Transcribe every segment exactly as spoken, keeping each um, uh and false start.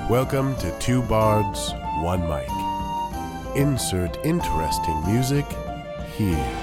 Welcome to Two Bards, One Mic. Insert interesting music here.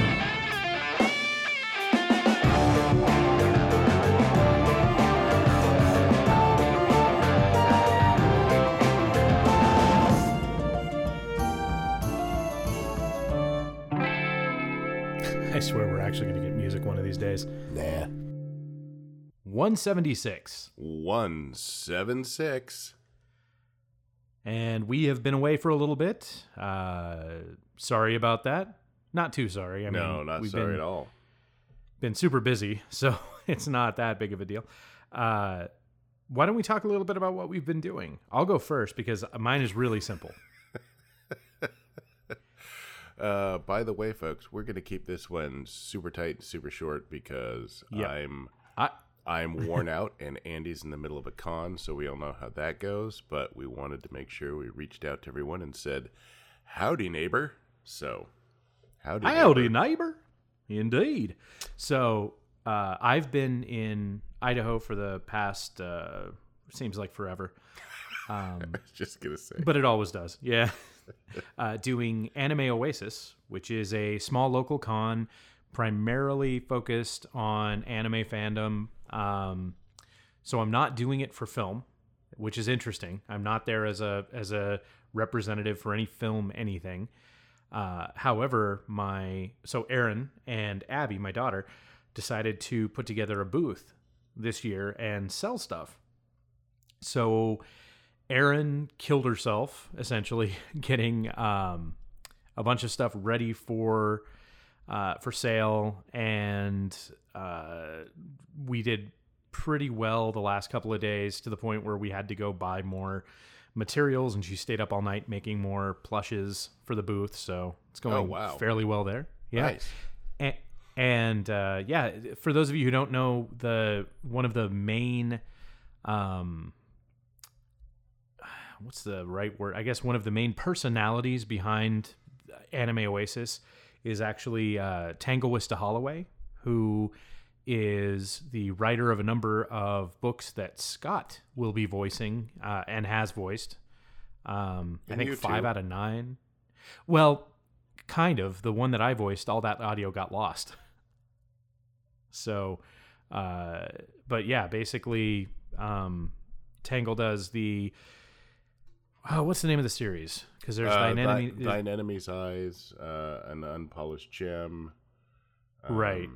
I swear we're actually going to get music one of these days. Nah. one seventy-six. one seventy-six. And we have been away for a little bit. Uh, sorry about that. Not too sorry. I no, mean, not we've sorry been, at all. Been super busy, so it's not that big of a deal. Uh, why don't we talk a little bit about what we've been doing? I'll go first because mine is really simple. Uh, by the way, folks, we're going to keep this one super tight and super short because Yep. I'm I, I'm worn out and Andy's in the middle of a con, so we all know how that goes. But we wanted to make sure we reached out to everyone and said, "Howdy, neighbor." So, howdy, howdy, neighbor. neighbor. Indeed. So uh, I've been in Idaho for the past, uh, seems like forever. Um, I was just gonna say, But it always does, yeah. uh, doing Anime Oasis, which is a small local con primarily focused on anime fandom. Um, so I'm not doing it for film, which is interesting. I'm not there as a as a representative for any film anything. Uh, however, my so Erin and Abby, my daughter, decided to put together a booth this year and sell stuff. So Erin killed herself, essentially, getting um, a bunch of stuff ready for uh, for sale, and uh, we did pretty well the last couple of days to the point where we had to go buy more materials, and she stayed up all night making more plushes for the booth, so it's going Oh, wow. fairly well there. Yeah. Nice. And, and uh, yeah, for those of you who don't know, the one of the main... Um, what's the right word? I guess one of the main personalities behind Anime Oasis is actually uh, Tanglewista Holloway, who is the writer of a number of books that Scott will be voicing uh, and has voiced. Um, I And think you five too. out of nine. Well, kind of. The one that I voiced, all that audio got lost. So, uh, but yeah, basically, um, Tangle does the... Oh, what's the name of the series? Because there's Uh, Thine Enemy. Thine, Thine Enemy's Eyes, uh, An Unpolished Gem. um, Right.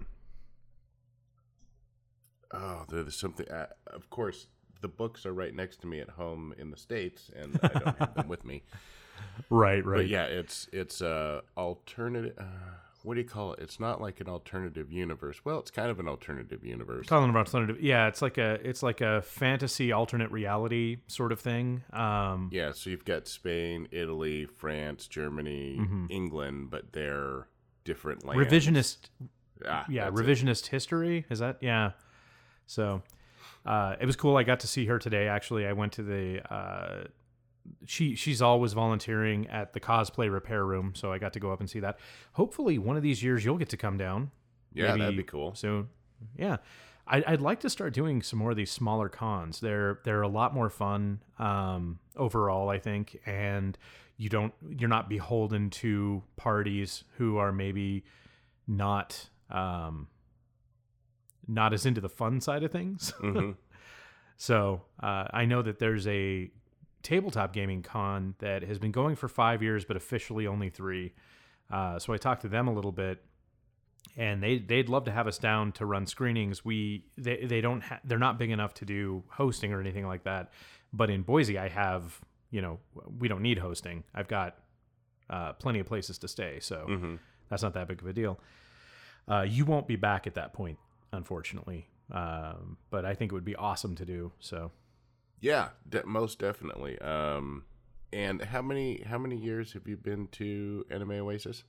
Oh, there's something. Uh, of course, the books are right next to me at home in the States, and I don't have them with me. Right, right. But yeah, it's it's uh, alternative. Uh, what do you call it? It's not like an alternative universe. Well, it's kind of an alternative universe. Calling about alternative. Yeah, it's like a it's like a fantasy alternate reality sort of thing. Um, Yeah, so you've got Spain, Italy, France, Germany, Mm-hmm. England, but they're different lands. revisionist. Ah, Yeah, that's it. revisionist history. Is that? Yeah. So, uh, it was cool. I got to see her today. Actually, I went to the. Uh, she she's always volunteering at the cosplay repair room, so I got to go up and see that. Hopefully, one of these years you'll get to come down. Yeah, maybe that'd be cool. soon. Yeah, I'd, I'd like to start doing some more of these smaller cons. They're they're a lot more fun um, overall, I think, and you don't you're not beholden to parties who are maybe not um, not as into the fun side of things. Mhm. So uh, I know that there's a tabletop gaming con that has been going for five years, but officially only three. Uh, so I talked to them a little bit, and they they'd love to have us down to run screenings. We they they don't ha- they're not big enough to do hosting or anything like that. But in Boise, I have you know we don't need hosting. I've got uh, plenty of places to stay, so Mhm. that's not that big of a deal. Uh, you won't be back at that point, unfortunately. Um, but I think it would be awesome to do. So Yeah, de- most definitely. Um, and how many how many years have you been to Anime Oasis?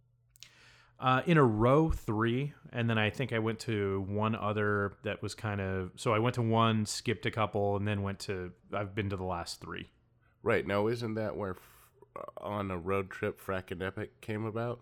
uh, in a row, three, and then I think I went to one other that was kind of. So I went to one, skipped a couple, and then went to. I've been to the last three. Right now, isn't that where f- on a road trip Frackin' Epic came about?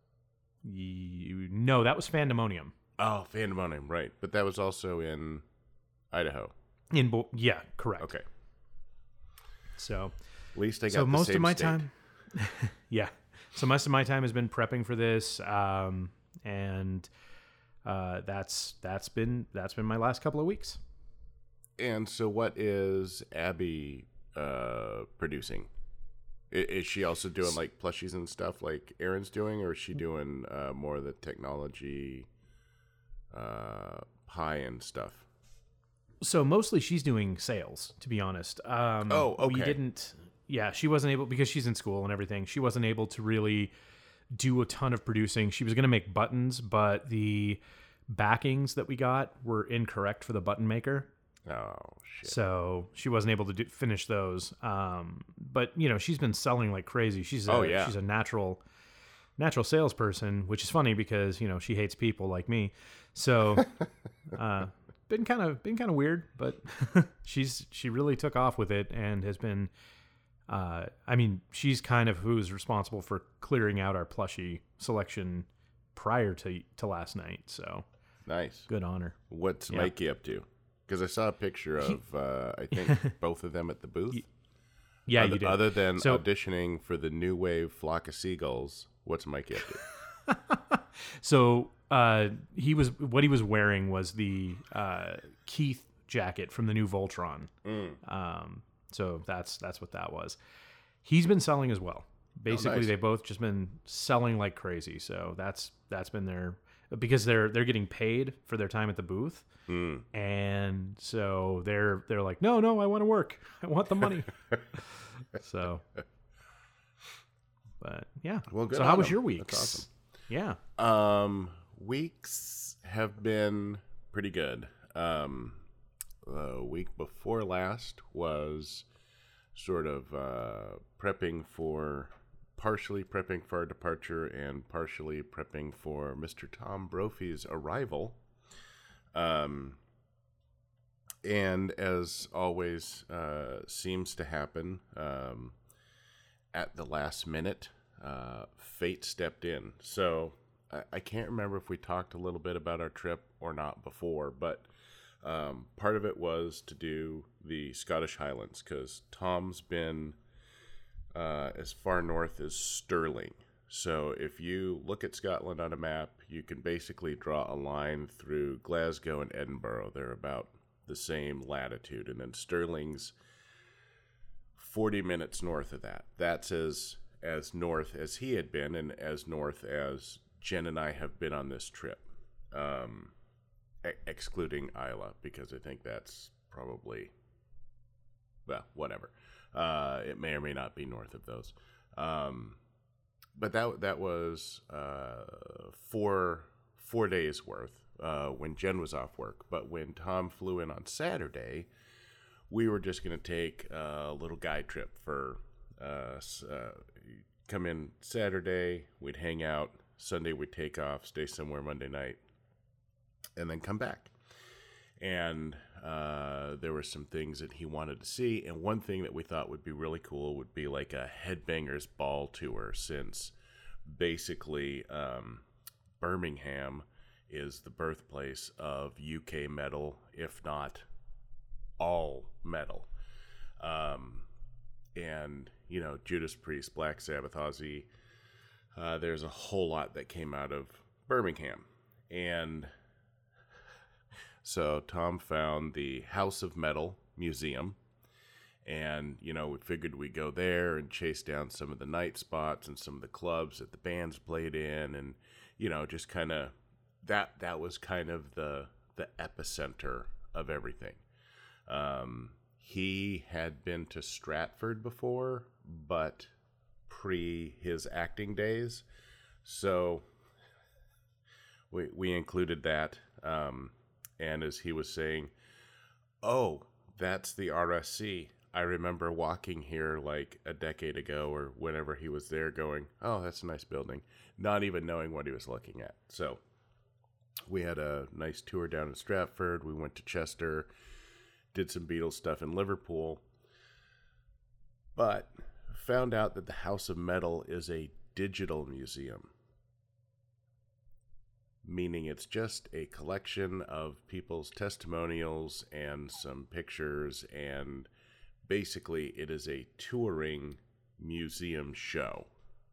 You, no, that was Fandemonium. Oh, Fandemonium, right? But that was also in Idaho. In Bo- yeah, correct. Okay. So, At least I got so the most same of my state. time, yeah. So most of my time has been prepping for this, um, and uh, that's that's been that's been my last couple of weeks. And so, what is Abby uh, producing? I- Is she also doing like plushies and stuff like Aaron's doing, or is she doing uh, more of the technology uh, pie and stuff? So mostly she's doing sales, to be honest. Um, Oh, We okay. didn't. Yeah, she wasn't able because she's in school and everything. She wasn't able to really do a ton of producing. She was going to make buttons, but the backings that we got were incorrect for the button maker. Oh shit! So she wasn't able to do, finish those. Um, but you know, she's been selling like crazy. She's a, Oh, yeah. she's a natural natural salesperson, which is funny because you know she hates people like me. So uh, been kind of been kind of weird, but she's she really took off with it and has been. Uh, I mean, she's kind of who's responsible for clearing out our plushie selection prior to to last night. So Nice. good on her. What's Yeah. Mikey up to? Because I saw a picture of uh, I think both of them at the booth. Yeah, other, you did. Other than So- auditioning for the New Wave Flock of Seagulls, what's Mikey up to? So uh, he was what he was wearing was the uh, Keith jacket from the new Voltron. Um, so that's that's what that was. He's been selling as well. Basically, nice. they both just been selling like crazy. So that's that's been their because they're they're getting paid for their time at the booth, and so they're they're like, no, no, I want to work. I want the money. So, but yeah. Well, good So on how was them. your weeks? That's awesome. Yeah. Um, weeks have been pretty good. Um, the week before last was sort of uh, prepping for, partially prepping for our departure and partially prepping for Mister Tom Brophy's arrival. Um, and as always uh, seems to happen, um, at the last minute, uh, fate stepped in. So I, I can't remember if we talked a little bit about our trip or not before, but um, part of it was to do the Scottish Highlands because Tom's been uh, as far north as Stirling. So if you look at Scotland on a map, you can basically draw a line through Glasgow and Edinburgh. They're about the same latitude, and then Stirling's forty minutes north of that. That's as as north as he had been, and as north as Jen and I have been on this trip, um, e- excluding Isla, because I think that's probably, well, whatever. Uh, it may or may not be north of those. Um, but that that was uh, four four days worth uh, when Jen was off work. But when Tom flew in on Saturday, we were just going to take a little guide trip for uh, uh, come in Saturday, we'd hang out. Sunday, we'd take off, stay somewhere Monday night, and then come back. And uh, there were some things that he wanted to see. And one thing that we thought would be really cool would be like a Headbangers Ball tour, since basically um, Birmingham is the birthplace of U K metal, if not all metal. Um, and, you know, Judas Priest, Black Sabbath, Ozzy, uh, there's a whole lot that came out of Birmingham. And so Tom found the House of Metal Museum. And, you know, we figured we'd go there and chase down some of the night spots and some of the clubs that the bands played in. And, you know, just kind of, that that was kind of the the epicenter of everything. Um, he had been to Stratford before, but pre his acting days. So we we included that. Um, and as he was saying, oh, that's the R S C. I remember walking here like a decade ago or whenever he was there going, oh, that's a nice building, not even knowing what he was looking at. So we had a nice tour down in Stratford. We went to Chester, did some Beatles stuff in Liverpool, but found out that the House of Metal is a digital museum, meaning it's just a collection of people's testimonials and some pictures and basically, it is a touring museum show.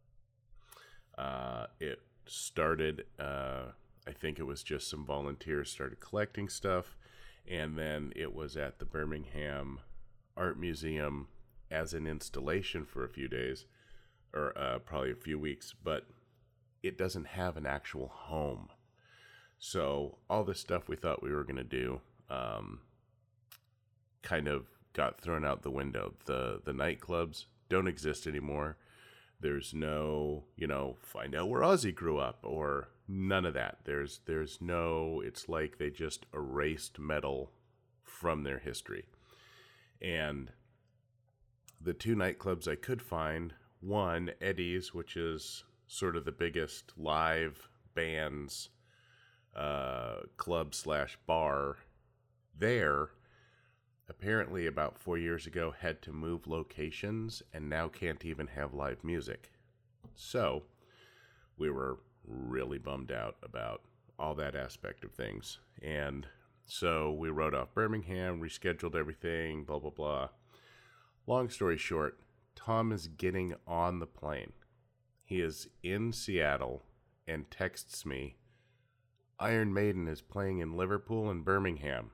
Uh, it started, uh, I think it was just some volunteers started collecting stuff, and then it was at the Birmingham Art Museum as an installation for a few days, or uh, probably a few weeks, but it doesn't have an actual home. So all the stuff we thought we were going to do um, kind of got thrown out the window. The the nightclubs don't exist anymore. There's no, you know, find out where Ozzy grew up, or none of that. There's there's no, it's like they just erased metal from their history. And the two nightclubs I could find, one, Eddie's, which is sort of the biggest live bands uh, club slash bar there, apparently about four years ago had to move locations and now can't even have live music. So we were really bummed out about all that aspect of things. And so we wrote off Birmingham, rescheduled everything, blah, blah, blah. Long story short, Tom is getting on the plane. He is in Seattle and texts me, Iron Maiden is playing in Liverpool and Birmingham.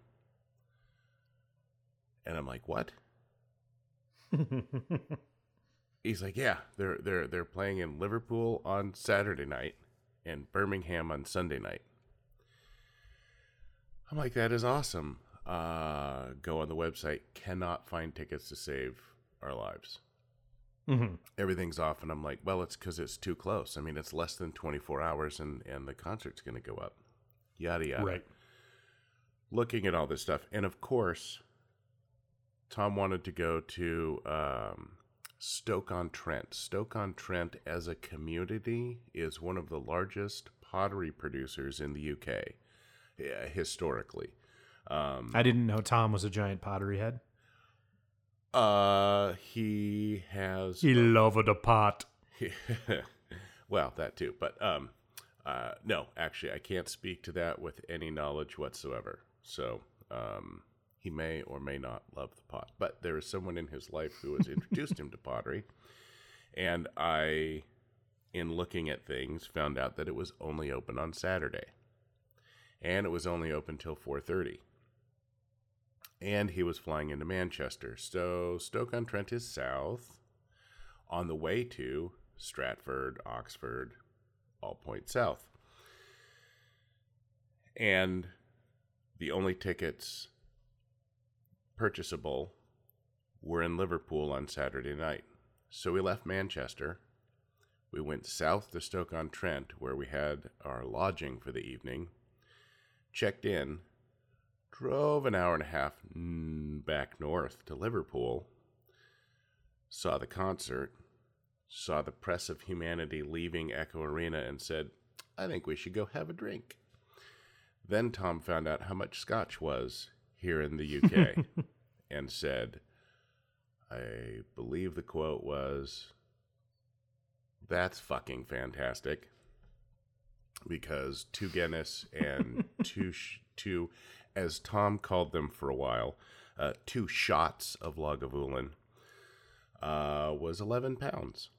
And I'm like, what? He's like, yeah, they're they're they're playing in Liverpool on Saturday night and Birmingham on Sunday night. I'm like, that is awesome. Uh, go on the website, cannot find tickets to save our lives. Mm-hmm. Everything's off, and I'm like, well, it's because it's too close. I mean, it's less than twenty-four hours, and, and the concert's going to go up. Yada, yada. Right. Looking at all this stuff, and of course, Tom wanted to go to um, Stoke-on-Trent. Stoke-on-Trent as a community is one of the largest pottery producers in the U K, yeah, historically. Um, I didn't know Tom was a giant pottery head. Uh, he has... He loved a pot. Well, that too. But, um, uh, no, actually, I can't speak to that with any knowledge whatsoever. So, um... he may or may not love the pot, but there is someone in his life who has introduced him to pottery. And I, in looking at things, found out that it was only open on Saturday. And it was only open till four thirty. And he was flying into Manchester. So Stoke-on-Trent is south, on the way to Stratford, Oxford, all points south. And the only tickets purchasable were in Liverpool on Saturday night. So we left Manchester. We went south to Stoke-on-Trent, where we had our lodging for the evening, checked in, drove an hour and a half back north to Liverpool, saw the concert, saw the press of humanity leaving Echo Arena, and said, I think we should go have a drink. Then Tom found out how much scotch was here in the U K and said, I believe the quote was, that's fucking fantastic, because two Guinness and two, sh- two, as Tom called them for a while, uh, two shots of Lagavulin uh, was eleven pounds.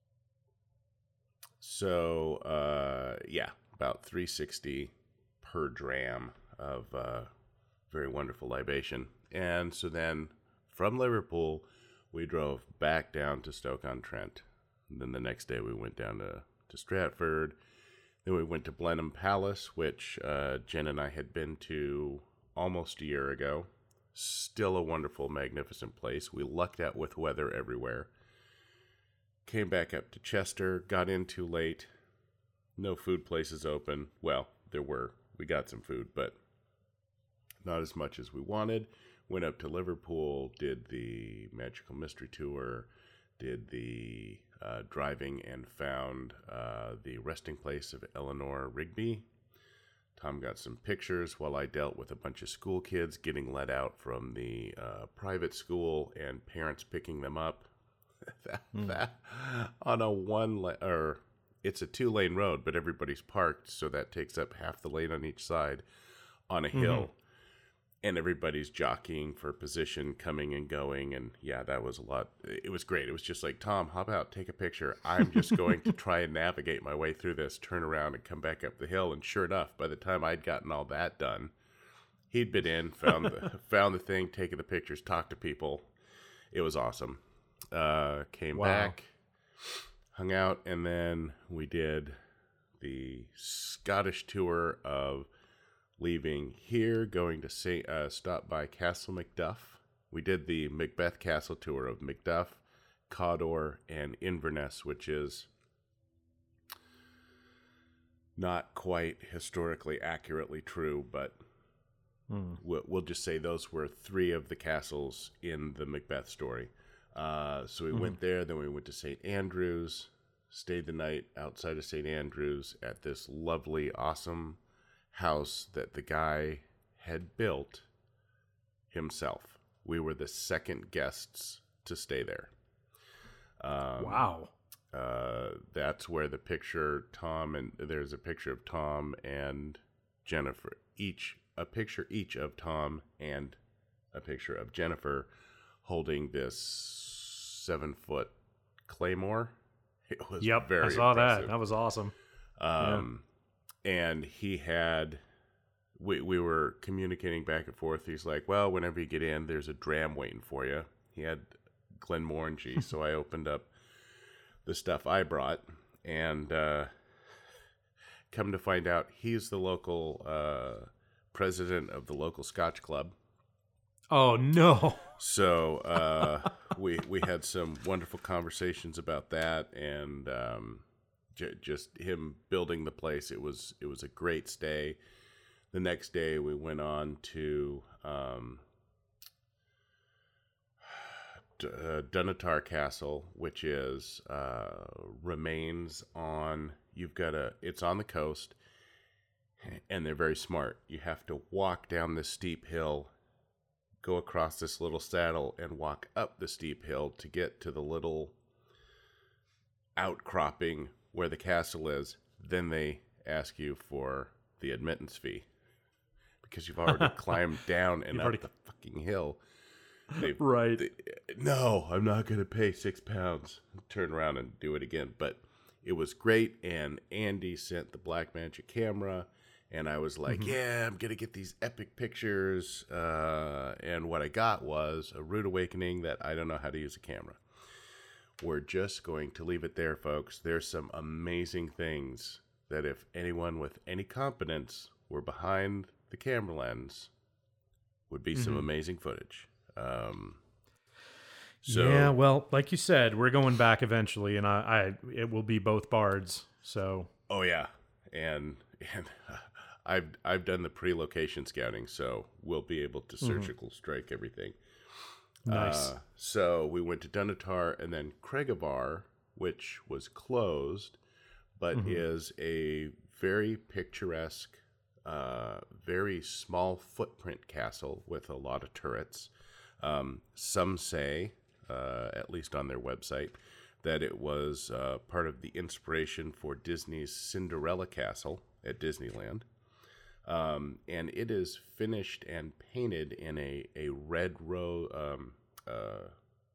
So, uh, yeah, about three sixty per dram of uh, very wonderful libation. And so then from Liverpool, we drove back down to Stoke-on-Trent. And then the next day we went down to, to Stratford. Then we went to Blenheim Palace, which uh, Jen and I had been to almost a year ago. Still a wonderful, magnificent place. We lucked out with weather everywhere. Came back up to Chester, got in too late. No food places open. Well, there were. We got some food, but not as much as we wanted. Went up to Liverpool, did the Magical Mystery Tour, did the uh, driving and found uh, the resting place of Eleanor Rigby. Tom got some pictures while I dealt with a bunch of school kids getting let out from the uh, private school and parents picking them up. that, mm. that on a one la- or it's a two lane road, but everybody's parked, so that takes up half the lane on each side on a hill. Mm-hmm. and everybody's jockeying for position, coming and going. And yeah, that was a lot. It was great. It was just like, Tom, how about take a picture? I'm just going to try and navigate my way through this, turn around and come back up the hill. And sure enough, by the time I'd gotten all that done, he'd been in, found the, found the thing, taken the pictures, talked to people. It was awesome. Uh, came Wow. back, hung out, and then we did the Scottish tour of leaving here, going to Saint, uh, stop by Castle Macduff. We did the Macbeth Castle tour of Macduff, Cawdor, and Inverness, which is not quite historically accurately true, but Hmm. we'll, we'll just say those were three of the castles in the Macbeth story. Uh, so we Mhm. went there, then we went to Saint Andrews, stayed the night outside of Saint Andrews at this lovely, awesome house that the guy had built himself. We were the second guests to stay there. Um, Wow. Uh, that's where the picture Tom and there's a picture of Tom and Jennifer, each a picture each of Tom and a picture of Jennifer holding this seven foot claymore. It was Yep. very I saw impressive. that. That was awesome. Um, and he had, we, we were communicating back and forth. He's like, well, whenever you get in, there's a dram waiting for you. He had Glenmorangie. So I opened up the stuff I brought and, uh, come to find out he's the local, uh, president of the local Scotch club. Oh no. So, uh, we, we had some wonderful conversations about that and, um, just him building the place. It was it was a great stay. The next day we went on to um, D- uh, Dunatar Castle, which is uh, remains on. You've got a. It's on the coast, and they're very smart. You have to walk down this steep hill, go across this little saddle, and walk up the steep hill to get to the little outcropping where the castle is. Then they ask you for the admittance fee because you've already climbed down and You've up already- the fucking hill. They, Right. they- no, I'm not going to pay six pounds. Turn around and do it again. But it was great. And Andy sent the Blackmagic camera. And I was like, Mhm. yeah, I'm going to get these epic pictures. Uh, and what I got was a rude awakening that I don't know how to use a camera. We're just going to leave it there, folks. There's some amazing things that if anyone with any competence were behind the camera lens, would be some Mhm. amazing footage. Um, so, yeah, well, like you said, we're going back eventually, and I, I it will be both bards. So oh yeah, and and uh, I've I've done the pre-location scouting, so we'll be able to surgical strike everything. nice. Uh, so we went to Dunatar and then Craigavar, which was closed, but Mhm. is a very picturesque, uh, very small footprint castle with a lot of turrets. Um, some say, uh, at least on their website, that it was uh, part of the inspiration for Disney's Cinderella Castle at Disneyland. Um, and it is finished and painted in a, a red rose, um, uh,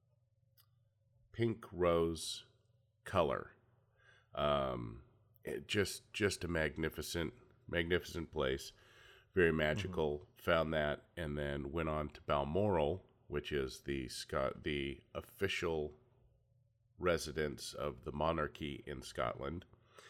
pink rose color. Um, it just, just a magnificent, magnificent place. Very magical. Mm-hmm. Found that and then went on to Balmoral, which is the Scot, the official residence of the monarchy in Scotland.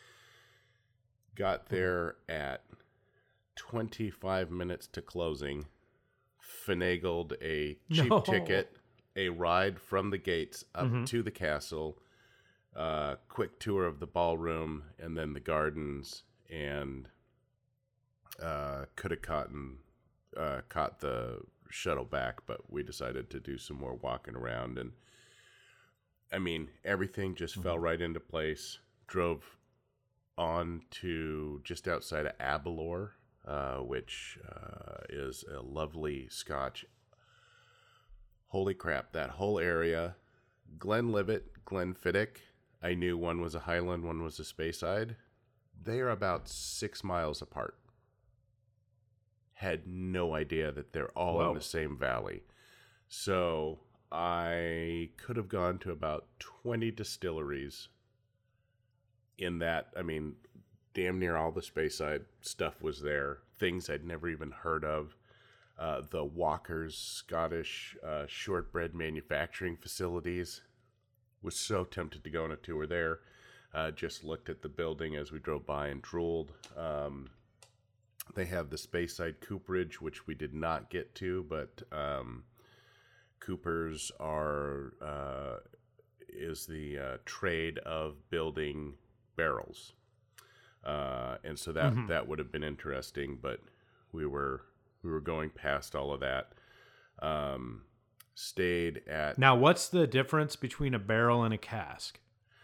Got there at twenty-five minutes to closing, finagled a cheap No. ticket, a ride from the gates up Mhm. to the castle, uh, quick tour of the ballroom, and then the gardens, and uh, could have caught, uh, caught the shuttle back, but we decided to do some more walking around. And I mean, everything just Mhm. fell right into place. Drove on to just outside of Aberlour, uh, which uh, is a lovely Scotch. Holy crap, that whole area. Glenlivet, Glenfiddich, I knew one was a Highland, one was a Speyside. They are about six miles apart. had no idea that they're all Whoa. in the same valley. So I could have gone to about twenty distilleries in that. I mean, damn near all the Speyside stuff was there. Things I'd never even heard of. Uh, the Walker's Scottish uh, shortbread manufacturing facilities. Was so tempted to go on a tour there. Uh, just looked at the building as we drove by and drooled. Um, they have the Speyside Cooperage, which we did not get to, but um, Coopers are uh, is the uh, trade of building barrels, uh, and so that mm-hmm. that would have been interesting. But we were we were going past all of that. Um, stayed at now. What's the difference between a barrel and a cask?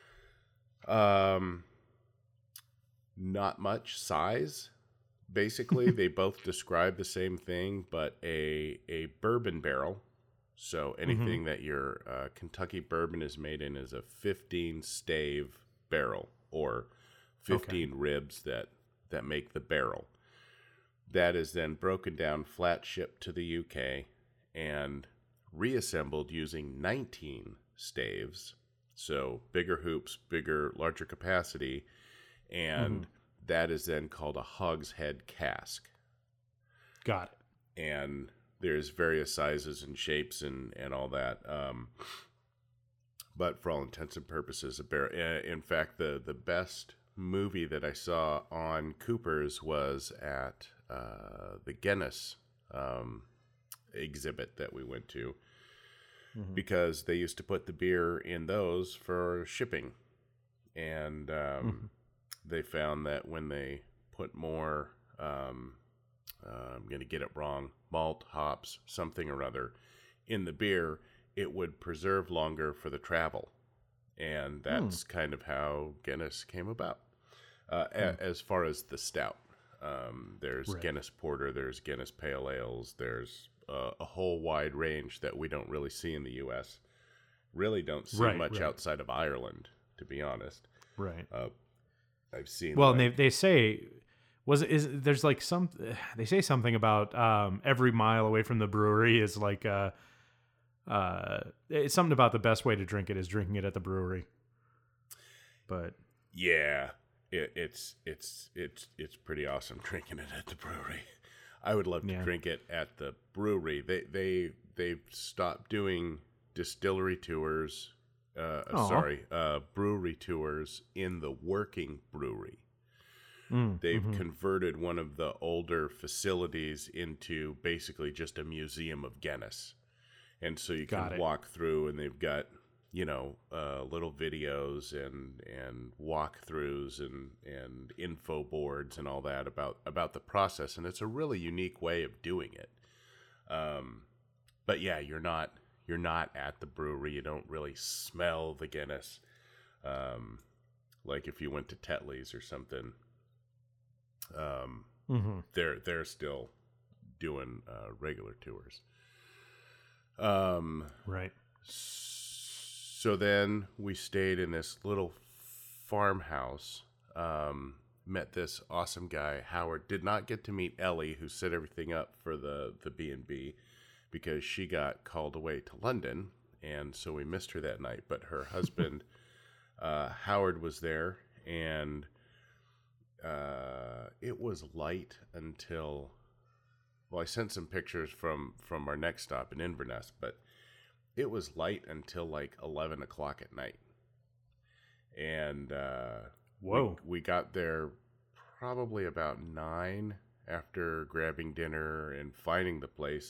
Um, not much size. Basically, they both describe the same thing, but a a bourbon barrel. So anything mm-hmm. that your uh, Kentucky bourbon is made in is a fifteen stave barrel, or fifteen okay. ribs that that make the barrel. That is then broken down, flat shipped to the U K, and reassembled using nineteen staves. So bigger hoops, bigger, larger capacity, and mm-hmm. that is then called a hogshead cask. Got it. And there's various sizes and shapes and, and all that. Um, but for all intents and purposes, a barrel. In fact, the, the best movie that I saw on Coopers was at uh, the Guinness um, exhibit that we went to. Mm-hmm. Because they used to put the beer in those for shipping. And um, mm-hmm. they found that when they put more, um, uh, I'm going to get it wrong, malt, hops, something or other, in the beer, it would preserve longer for the travel. And that's mm. kind of how Guinness came about. Uh, mm. a, as far as the stout, um, there's right. Guinness Porter, there's Guinness Pale Ales, there's Uh, a whole wide range that we don't really see in the U S Really don't see right, much right. outside of Ireland, to be honest. Right. Uh, I've seen. Well, like, they they say was is there's like some they say something about um, every mile away from the brewery is like uh, uh, it's something about the best way to drink it is drinking it at the brewery. But yeah, it, it's it's it's it's pretty awesome drinking it at the brewery. I would love to yeah. drink it at the brewery. They they they've stopped doing distillery tours. Uh, sorry, uh, brewery tours in the working brewery. Mm, They've mm-hmm. converted one of the older facilities into basically just a museum of Guinness, and so you got can it. walk through, and they've got you know uh, little videos and and walkthroughs and and info boards and all that about about the process, and it's a really unique way of doing it. Um, but yeah, you're not you're not at the brewery. You don't really smell the Guinness, um, like if you went to Tetley's or something. Um, mm-hmm. They're they're still doing uh, regular tours. Um, right. So then we stayed in this little farmhouse, um, met this awesome guy, Howard. Did not get to meet Ellie, who set everything up for the, the B and B, because she got called away to London, and so we missed her that night. But her husband, uh, Howard, was there, and uh, it was light until, well, I sent some pictures from, from our next stop in Inverness, but it was light until like eleven o'clock at night. And uh, whoa, we, we got there probably about nine after grabbing dinner and finding the place.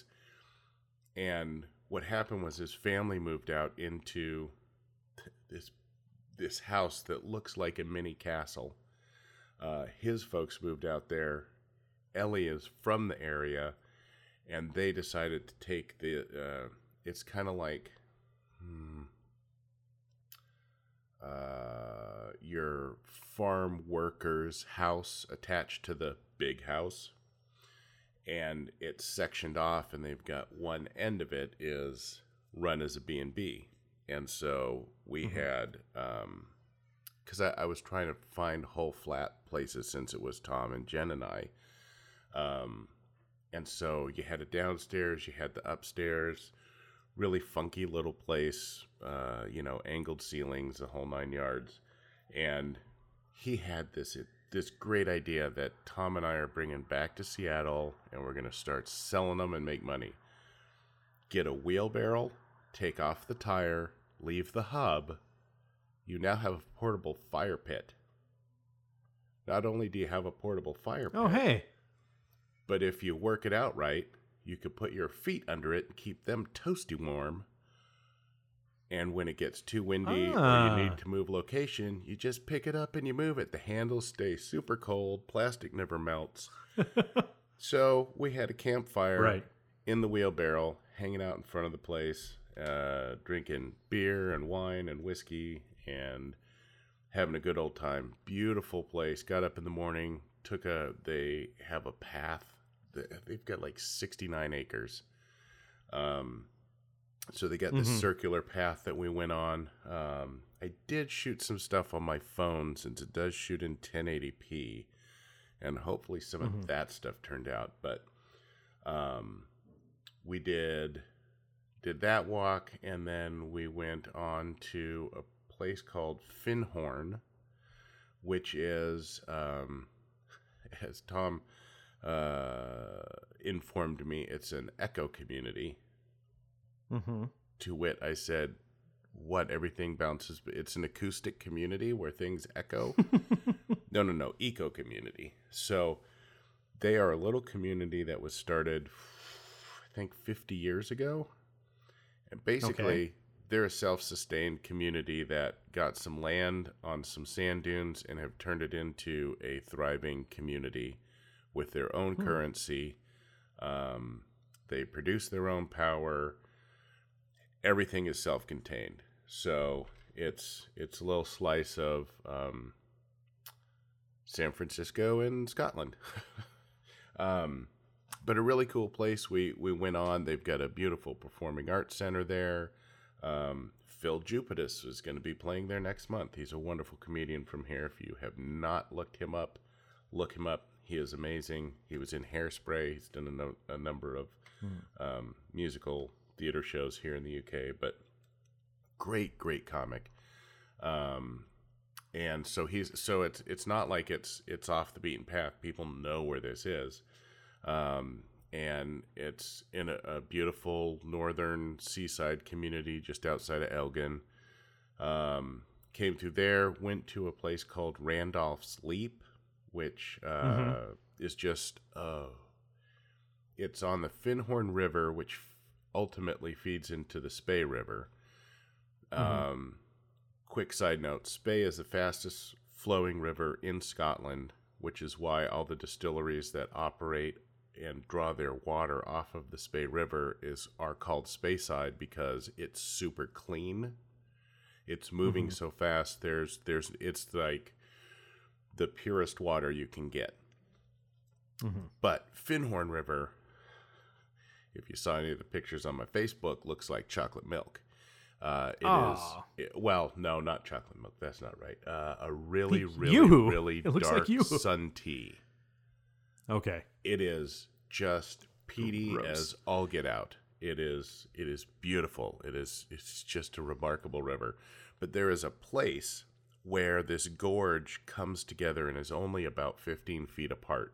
And what happened was his family moved out into this this house that looks like a mini castle. Uh, his folks moved out there. Ellie is from the area, and they decided to take the... Uh, It's kind of like hmm, uh, your farm worker's house attached to the big house, and it's sectioned off, and they've got one end of it is run as a B and B. And so we mm-hmm. had, because um, I, I was trying to find whole flat places since it was Tom and Jen and I. Um, And so you had a downstairs, you had the upstairs, really funky little place, uh, you know, angled ceilings, the whole nine yards. And he had this this great idea that Tom and I are bringing back to Seattle, and we're going to start selling them and make money. Get a wheelbarrow, take off the tire, leave the hub. You now have a portable fire pit. Not only do you have a portable fire pit, Oh, hey. but if you work it out right, you could put your feet under it and keep them toasty warm. And when it gets too windy Ah. or you need to move location, you just pick it up and you move it. The handles stay super cold. Plastic never melts. So we had a campfire Right. in the wheelbarrow, hanging out in front of the place, uh, drinking beer and wine and whiskey and having a good old time. Beautiful place. Got up in the morning, took a, they have a path. They've got like sixty-nine acres. Um, so they got this Mhm. circular path that we went on. Um, I did shoot some stuff on my phone since it does shoot in ten eighty p, and hopefully some Mhm. of that stuff turned out. But um, we did did that walk, and then we went on to a place called Finhorn, which is, um, as Tom uh, informed me, it's an eco community. Mm-hmm. To wit, I said, what, everything bounces? It's an acoustic community where things echo? no, no, no, eco community. So they are a little community that was started, I think, fifty years ago. And basically, Okay. they're a self-sustained community that got some land on some sand dunes and have turned it into a thriving community with their own Hmm. currency. Um, they produce their own power. Everything is self-contained, so it's it's a little slice of um, San Francisco and Scotland. um, but a really cool place. We we went on. They've got a beautiful performing arts center there. Um, Phil Jupitus is going to be playing there next month. He's a wonderful comedian from here. If you have not looked him up, look him up. He is amazing. He was in Hairspray. He's done a, no, a number of um, musical theater shows here in the U K, but great, great comic. Um, and so he's so it's it's not like it's it's off the beaten path. People know where this is, um, and it's in a, a beautiful northern seaside community just outside of Elgin. Um, came through there, went to a place called Randolph's Leap, which uh, Mhm. is just uh, it's on the Finhorn River, which ultimately feeds into the Spey River. Mhm. Um, quick side note, Spey is the fastest flowing river in Scotland, which is why all the distilleries that operate and draw their water off of the Spey River is are called Speyside, because it's super clean. It's moving Mhm. so fast. There's there's it's like the purest water you can get. Mhm. But Finhorn River, if you saw any of the pictures on my Facebook, looks like chocolate milk. Uh, it Aw. is, it- well, no, not chocolate milk. That's not right. Uh, a really, You. really, really It looks like dark you. sun tea. Okay. It is just peaty Gross. as all get out. It is, it is beautiful. It is, it's just a remarkable river. But there is a place where this gorge comes together and is only about fifteen feet apart.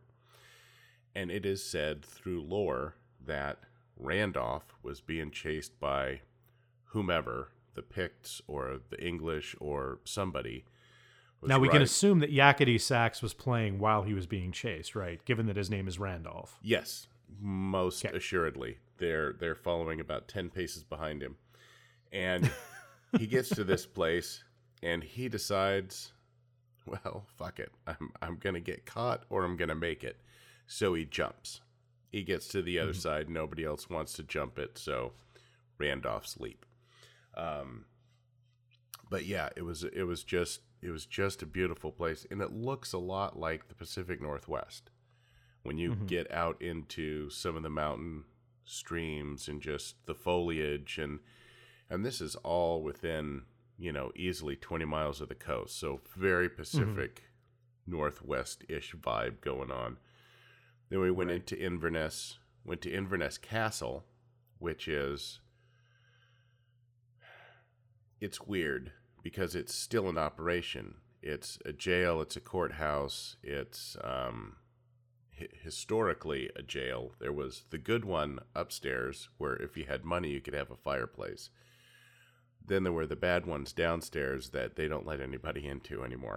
And it is said through lore that Randolph was being chased by whomever, the Picts or the English or somebody. was Now we can riding- assume that Yakety Sax was playing while he was being chased, right? Given that his name is Randolph. Yes, most Okay. assuredly. They're they're following about ten paces behind him. And he gets to this place and he decides, well, fuck it. I'm I'm gonna get caught or I'm gonna make it. So he jumps. He gets to the other Mhm. side. Nobody else wants to jump it, so Randolph's Leap. Um, but yeah, it was it was just it was just a beautiful place, and it looks a lot like the Pacific Northwest when you Mhm. get out into some of the mountain streams and just the foliage, and and this is all within, you know, easily twenty miles of the coast, so very Pacific Northwest-ish vibe going on. Then we went Right. into Inverness, went to Inverness Castle, which is, it's weird because it's still in operation. It's a jail, it's a courthouse, it's um, hi- historically a jail. There was the good one upstairs where if you had money you could have a fireplace. Then there were the bad ones downstairs that they don't let anybody into anymore.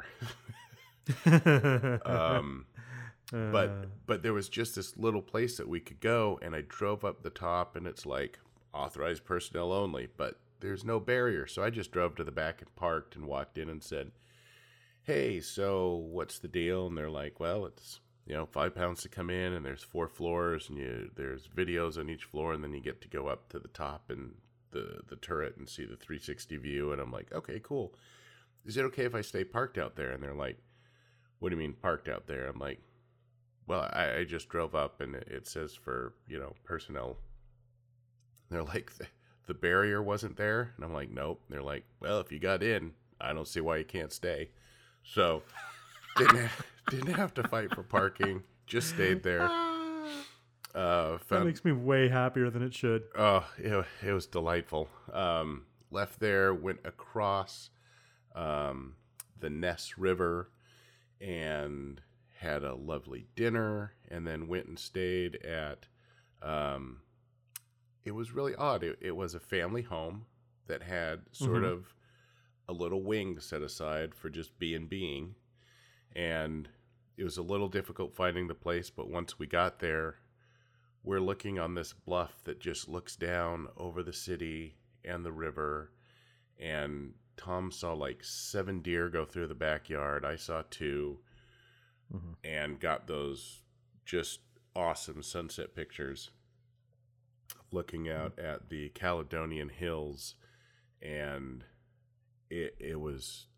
um, but but there was just this little place that we could go, and I drove up the top, and it's like authorized personnel only, but there's no barrier. So I just drove to the back and parked and walked in and said, hey, so what's the deal? And they're like, well, it's, you know, five pounds to come in, and there's four floors, and you there's videos on each floor, and then you get to go up to the top and the, the turret and see the three sixty view. And I'm like, okay, cool. Is it okay if I stay parked out there? And they're like, what do you mean parked out there? I'm like, well, I, I just drove up, and it, it says for, you know, personnel. They're like, the, the barrier wasn't there? And I'm like, nope. They're like, well, if you got in, I don't see why you can't stay. So didn't have, didn't have to fight for parking. Just stayed there. Uh, found, that makes me way happier than it should. Oh, it, it was delightful. Um, left there, went across um, the Ness River, and had a lovely dinner, and then went and stayed at. Um, it was really odd. It, it was a family home that had sort mm-hmm. of a little wing set aside for just being being, and it was a little difficult finding the place, but once we got there, we're looking on this bluff that just looks down over the city and the river, and Tom saw like seven deer go through the backyard. I saw two, mm-hmm. and got those just awesome sunset pictures looking out mm-hmm. at the Caledonian Hills, and It it was,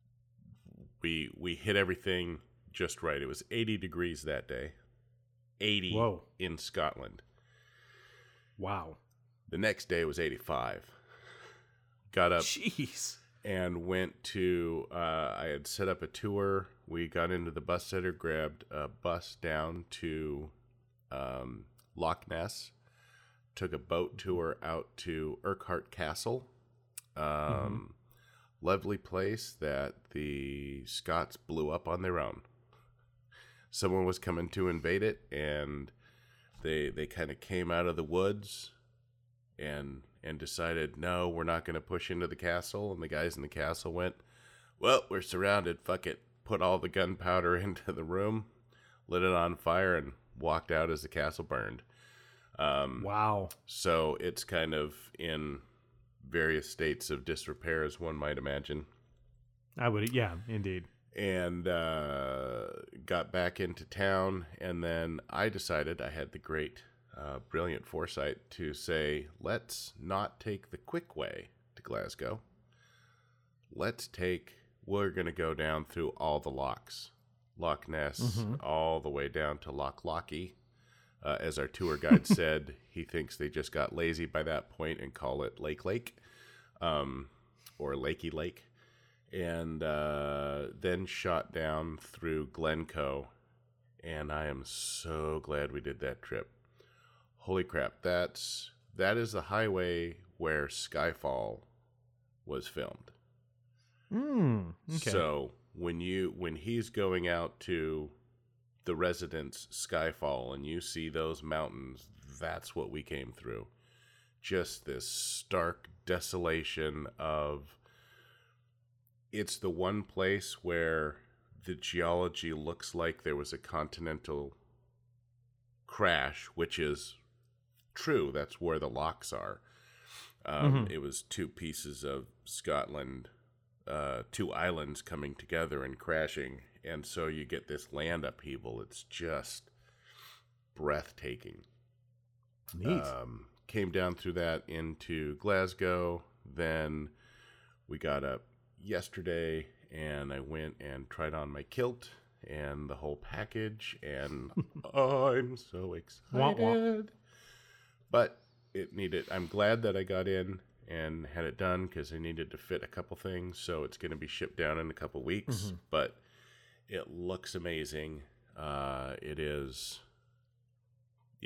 we we hit everything just right. It was eighty degrees that day. eighty Whoa. In Scotland. Wow. The next day was eighty-five. Got up Jeez. and went to, uh, I had set up a tour. We got into the bus center, grabbed a bus down to um, Loch Ness, took a boat tour out to Urquhart Castle. Um mm-hmm. Lovely place that the Scots blew up on their own. Someone was coming to invade it, and they they kind of came out of the woods and and decided, no, we're not going to push into the castle. And the guys in the castle went, well, we're surrounded. Fuck it. Put all the gunpowder into the room, lit it on fire, and walked out as the castle burned. Um, wow. So it's kind of in various states of disrepair, as one might imagine. I would, yeah, indeed. And uh, got back into town, and then I decided, I had the great, uh, brilliant foresight to say, let's not take the quick way to Glasgow. Let's take, we're going to go down through all the locks. Loch Ness, mm-hmm. all the way down to Loch Lochy. Uh, as our tour guide said, he thinks they just got lazy by that point and call it Lake Lake, um, or Lakey Lake, and uh, then shot down through Glencoe, and I am so glad we did that trip. Holy crap, that's that is the highway where Skyfall was filmed. Mm, okay. So when you when he's going out to the residence Skyfall and you see those mountains, that's what we came through. Just this stark desolation of, it's the one place where the geology looks like there was a continental crash, which is true. That's where the locks are. Um, mm-hmm. It was two pieces of Scotland, uh, two islands coming together and crashing. And so you get this land upheaval. It's just breathtaking. Neat. Um, came down through that into Glasgow. Then we got up yesterday, and I went and tried on my kilt and the whole package. And I'm so excited. Wah, wah. But it needed, I'm glad that I got in and had it done because I needed to fit a couple things. So it's going to be shipped down in a couple weeks. Mm-hmm. But it looks amazing. Uh, it is, yeah,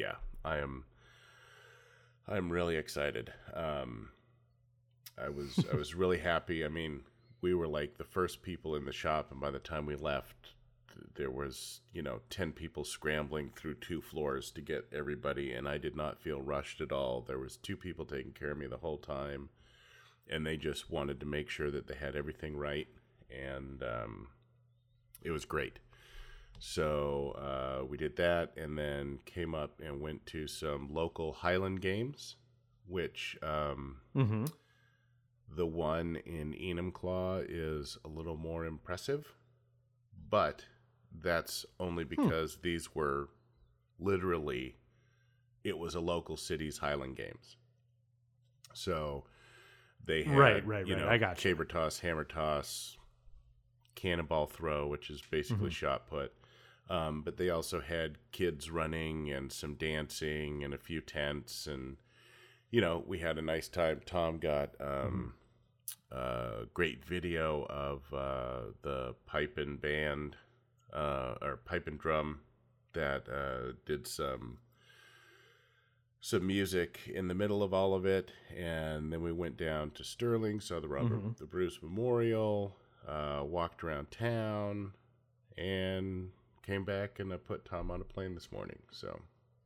I am I'm really excited. Um, I was I was really happy. I mean, we were like the first people in the shop, and by the time we left, there was, you know, ten people scrambling through two floors to get everybody, and I did not feel rushed at all. There was two people taking care of me the whole time, and they just wanted to make sure that they had everything right, and um, it was great. So uh, we did that, and then came up and went to some local Highland games, which um, Mm-hmm. the one in Enumclaw is a little more impressive, but that's only because hmm. these were literally, it was a local city's Highland games. So they had, right, right, you right. know, I got you. saber toss, hammer toss, cannonball throw, which is basically mm-hmm. shot put. Um, but they also had kids running and some dancing and a few tents. And, you know, we had a nice time. Tom got um, mm-hmm. a great video of uh, the pipe and band uh, or pipe and drum that uh, did some some music in the middle of all of it. And then we went down to Sterling, saw the Robert mm-hmm. the Bruce Memorial, uh, walked around town, and came back, and I put Tom on a plane this morning. So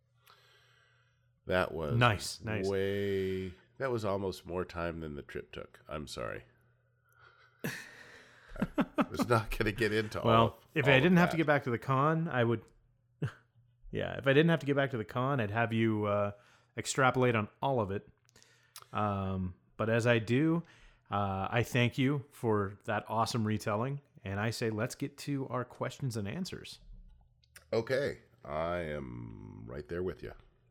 that was nice, nice. Way that was almost more time than the trip took. I'm sorry. I was not going to get into well, all. Well, if all I didn't have that. to get back to the con, I would. Yeah, if I didn't have to get back to the con, I'd have you uh, extrapolate on all of it. Um, but as I do, uh, I thank you for that awesome retelling, and I say let's get to our questions and answers. Okay, I am right there with you.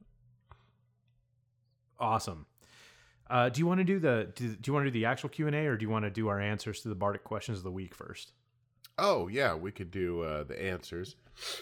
Awesome. Uh, do you want to do the do, do you want to do the actual Q and A, or do you want to do our answers to the Bardic questions of the week first? Oh yeah, we could do uh, the answers.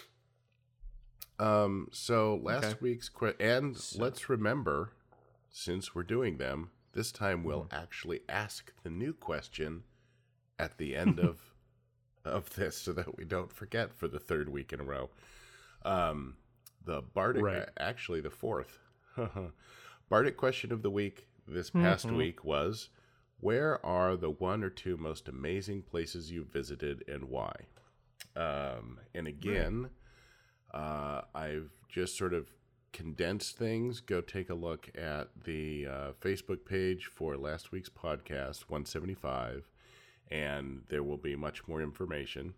Um. So last okay. week's que- and so. let's remember, since we're doing them this time, we'll mm. actually ask the new question at the end of of this, so that we don't forget for the third week in a row. Um, the Bardic, right. uh, actually the fourth Bardic question of the week this past mm-hmm. week was, where are the one or two most amazing places you visited and why? Um, and again, right. uh, I've just sort of condensed things. Go take a look at the uh, Facebook page for last week's podcast, one seventy-five, and there will be much more information.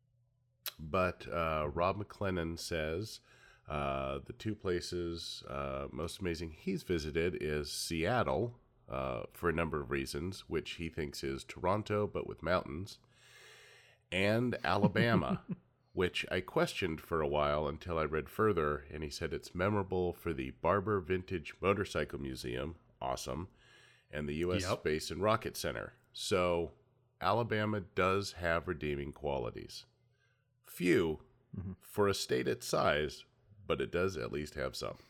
But uh, Rob McLennan says uh, the two places uh, most amazing he's visited is Seattle, uh, for a number of reasons, which he thinks is Toronto, but with mountains, and Alabama, which I questioned for a while until I read further, and he said it's memorable for the Barber Vintage Motorcycle Museum, awesome, and the U S Yep. Space and Rocket Center. So Alabama does have redeeming qualities. Few mm-hmm. for a state its size, but it does at least have some.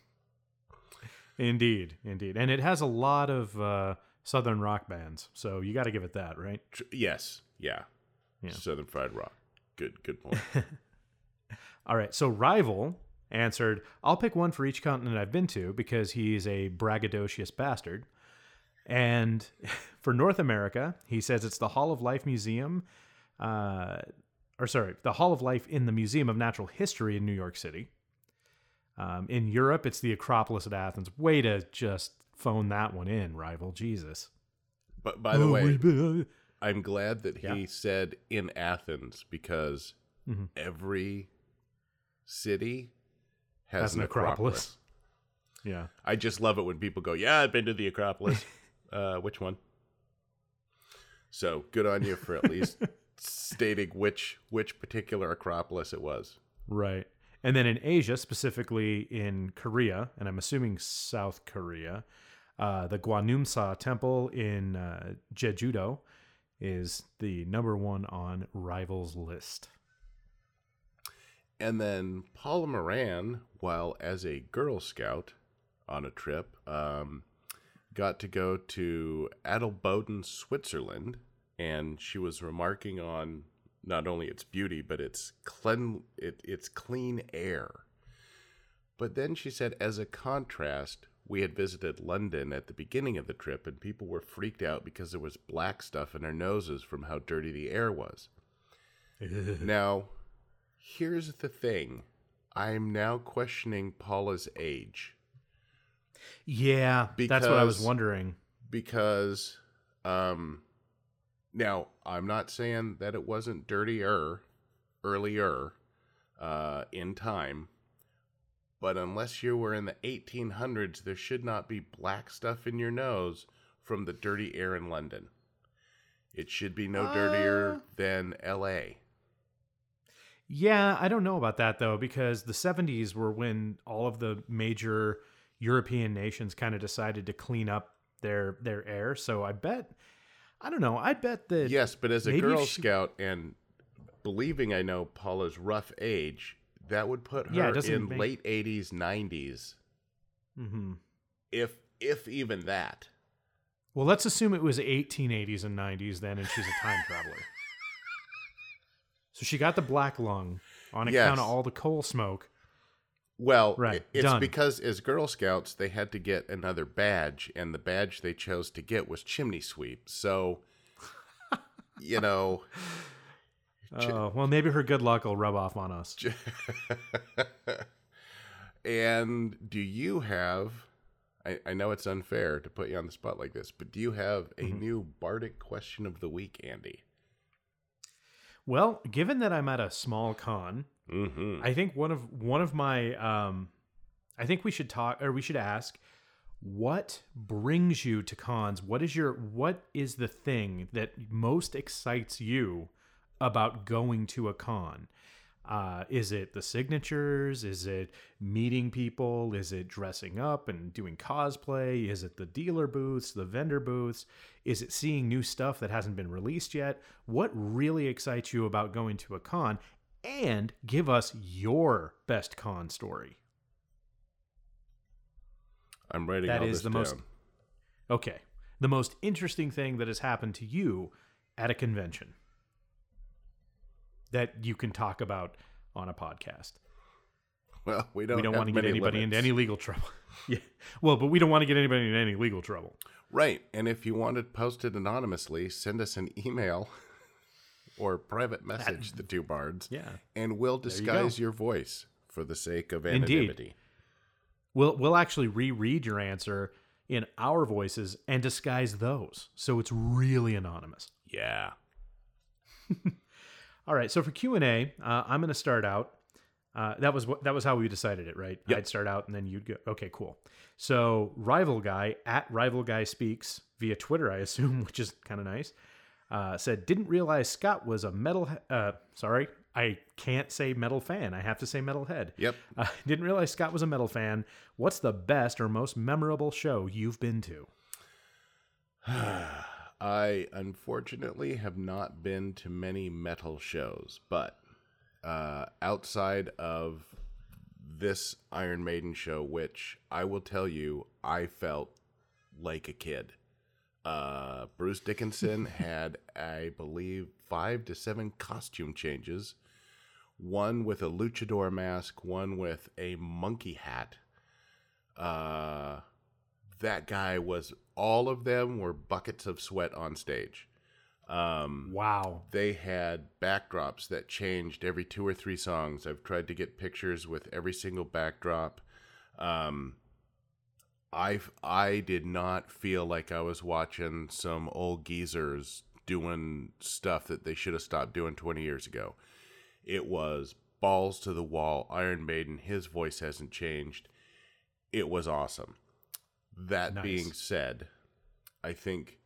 Indeed, indeed. And it has a lot of uh, Southern rock bands, so you got to give it that, right? Yes, yeah. yeah. Southern Fried Rock. Good, good point. All right, so Rival answered, I'll pick one for each continent I've been to because he's a braggadocious bastard. And for North America, he says it's the Hall of Life Museum, uh, or sorry, the Hall of Life in the Museum of Natural History in New York City. Um, in Europe, it's the Acropolis at Athens. Way to just phone that one in, Rival. Jesus. But by the oh, way, I'm glad that he yeah. said in Athens, because mm-hmm. every city has, has an, an Acropolis. Acropolis. Yeah. I just love it when people go, yeah, I've been to the Acropolis. uh, which one? So good on you for at least stating which which particular Acropolis it was. Right. And then in Asia, specifically in Korea, and I'm assuming South Korea, uh, the Gwanumsa Temple in uh, Jeju-do is the number one on Rival's list. And then Paula Moran, while as a Girl Scout on a trip, um, got to go to Adelboden, Switzerland, and she was remarking on not only its beauty, but its clean, it, its clean air. But then she said, as a contrast, we had visited London at the beginning of the trip, and people were freaked out because there was black stuff in our noses from how dirty the air was. Now, here's the thing. I'm now questioning Paula's age. Yeah, because, that's what I was wondering. Because, um, now, I'm not saying that it wasn't dirtier, earlier, uh, in time. But unless you were in the eighteen hundreds, there should not be black stuff in your nose from the dirty air in London. It should be no dirtier uh, than L A. Yeah, I don't know about that, though, because the seventies were when all of the major European nations kind of decided to clean up their their air. So I bet, I don't know, I bet that... Yes, but as a Girl she... Scout and believing I know Paula's rough age... That would put her yeah, in make... late eighties, nineties. Mm-hmm. If if even that. Well, let's assume it was eighteen eighties and nineties then, and she's a time traveler. So she got the black lung on account yes. of all the coal smoke. Well, right. it's Done. because as Girl Scouts, they had to get another badge, and the badge they chose to get was chimney sweep. So, you know... Oh, well, maybe her good luck will rub off on us. And do you have, I, I know it's unfair to put you on the spot like this, but do you have a mm-hmm. new Bardic question of the week, Andy? Well, given that I'm at a small con, mm-hmm. I think one of one of my, um, I think we should talk, or we should ask, what brings you to cons? What is your, what is the thing that most excites you about going to a con? Uh, is it the signatures? Is it meeting people? Is it dressing up and doing cosplay? Is it the dealer booths, the vendor booths? Is it seeing new stuff that hasn't been released yet? What really excites you about going to a con? And give us your best con story. I'm writing that all is this the down. most okay. The most interesting thing that has happened to you at a convention that you can talk about on a podcast. Well, we don't. We don't have want to get many anybody limits. into any legal trouble. Yeah. Well, but we don't want to get anybody into any legal trouble. Right. And if you want to post it anonymously, send us an email or private message, the two bards. Yeah. And we'll disguise you your voice for the sake of anonymity. Indeed. We'll we'll actually reread your answer in our voices and disguise those, so it's really anonymous. Yeah. All right, so for Q and A, uh, I'm going to start out. Uh, that was what that was how we decided it, right? Yep. I'd start out and then you'd go. Okay, cool. So Rival Guy at Rival Guy Speaks via Twitter, I assume, which is kind of nice. Uh, said didn't realize Scott was a metal. Uh, sorry, I can't say metal fan. I have to say metalhead. Yep. Uh, didn't realize Scott was a metal fan. What's the best or most memorable show you've been to? I unfortunately have not been to many metal shows, but uh, outside of this Iron Maiden show, which I will tell you, I felt like a kid. Uh, Bruce Dickinson had, I believe, five to seven costume changes. One with a luchador mask, one with a monkey hat. Uh, that guy was... All of them were buckets of sweat on stage. Um, wow. They had backdrops that changed every two or three songs. I've tried to get pictures with every single backdrop. Um, I I did not feel like I was watching some old geezers doing stuff that they should have stopped doing twenty years ago. It was balls to the wall. Iron Maiden, his voice hasn't changed. It was awesome. That nice. Being said, I think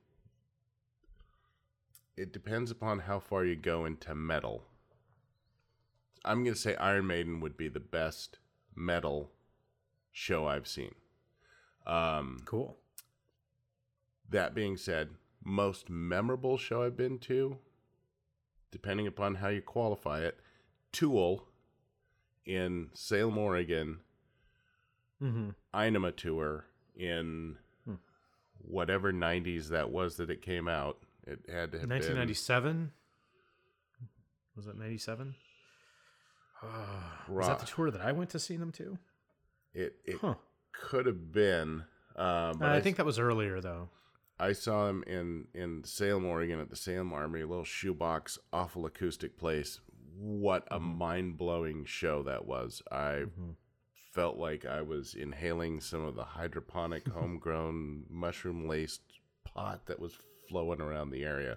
it depends upon how far you go into metal. I'm going to say Iron Maiden would be the best metal show I've seen. Um, cool. That being said, most memorable show I've been to, depending upon how you qualify it, Tool in Salem, Oregon, mm-hmm. Inema Tour in hmm. whatever nineties that was that it came out. It had to have nineteen ninety-seven? Been... Was it ninety-seven? Uh, was that the tour that I went to see them to? It it Huh. could have been. Uh, but Uh, I, I think that was earlier though. I saw him in, in Salem, Oregon at the Salem Armory, a little shoebox, awful acoustic place. What a Mhm. mind-blowing show that was. I Mhm. felt like I was inhaling some of the hydroponic, homegrown, mushroom-laced pot that was flowing around the area.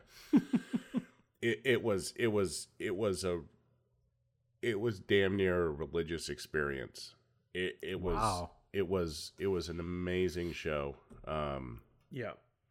it, it was it was it was a it was damn near a religious experience. It it was Wow. it was it was an amazing show. Um, Yeah.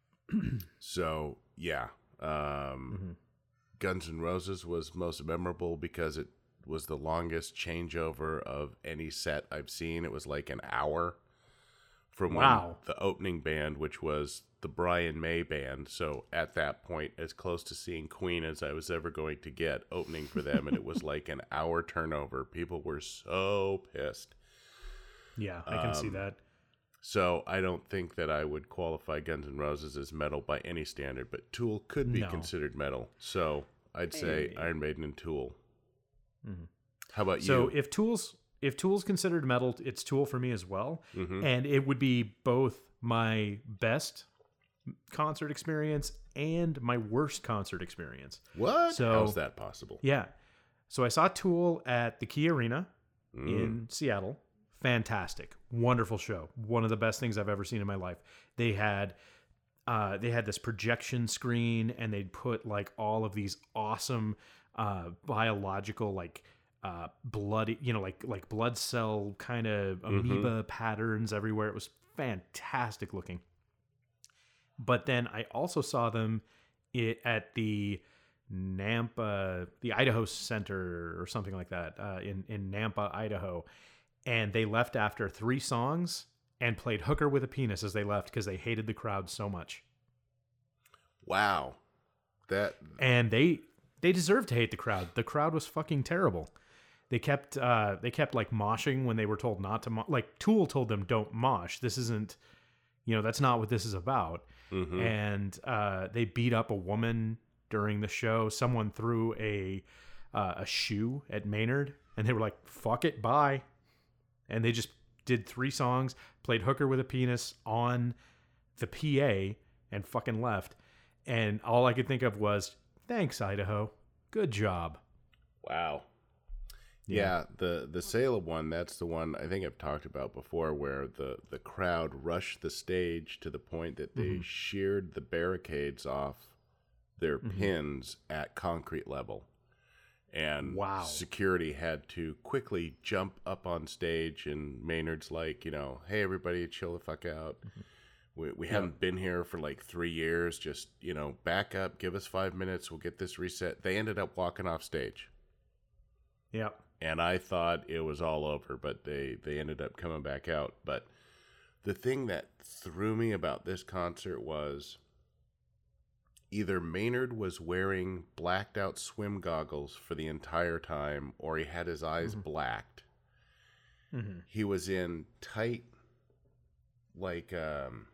so yeah, um, Mhm. Guns N' Roses was most memorable because it was the longest changeover of any set I've seen. It was like an hour from Wow. when the opening band, which was the Brian May band. So at that point, as close to seeing Queen as I was ever going to get opening for them, and it was like an hour turnover. People were so pissed. Yeah, I can see Um, that. So I don't think that I would qualify Guns N' Roses as metal by any standard, but Tool could be No. considered metal. So I'd say Hey. Iron Maiden and Tool. Mhm. How about So you? if Tool's if Tool's considered metal, it's Tool for me as well, Mhm. and it would be both my best concert experience and my worst concert experience. What? So- How's that possible? Yeah. So I saw Tool at the Key Arena Mm. in Seattle. Fantastic, wonderful show. One of the best things I've ever seen in my life. They had uh, they had this projection screen, and they'd put like all of these awesome uh, biological like uh, blood, you know, like like blood cell kind of amoeba patterns everywhere. It was fantastic looking. But then I also saw them it, at the Nampa, the Idaho Center or something like that, uh, in in Nampa, Idaho, and they left after three songs and played "Hooker with a Penis" as they left because they hated the crowd so much. Wow. That And they they deserved to hate the crowd. The crowd was fucking terrible. They kept uh, they kept like moshing when they were told not to. Mo- like Tool told them, "Don't mosh. This isn't, you know, that's not what this is about." mhm. And uh, they beat up a woman during the show. Someone threw a uh, a shoe at Maynard, and they were like, "Fuck it, bye." And they just did three songs, played "Hooker with a Penis" on the P A, and fucking left. And all I could think of was, "Thanks, Idaho. Good job." Wow. Yeah. Yeah, the the Salem one, that's the one I think I've talked about before, where the, the crowd rushed the stage to the point that they Mhm. sheared the barricades off their Mhm. pins at concrete level. And Wow. security had to quickly jump up on stage, and Maynard's like, you know, hey, everybody, chill the fuck out. We, we haven't been here for like three years. Just, you know, back up, give us five minutes, we'll get this reset. They ended up walking off stage. Yep. And I thought it was all over, but they, they ended up coming back out. But the thing that threw me about this concert was either Maynard was wearing blacked out swim goggles for the entire time, or he had his eyes Mhm. blacked. Mm-hmm. He was in tight, like, um,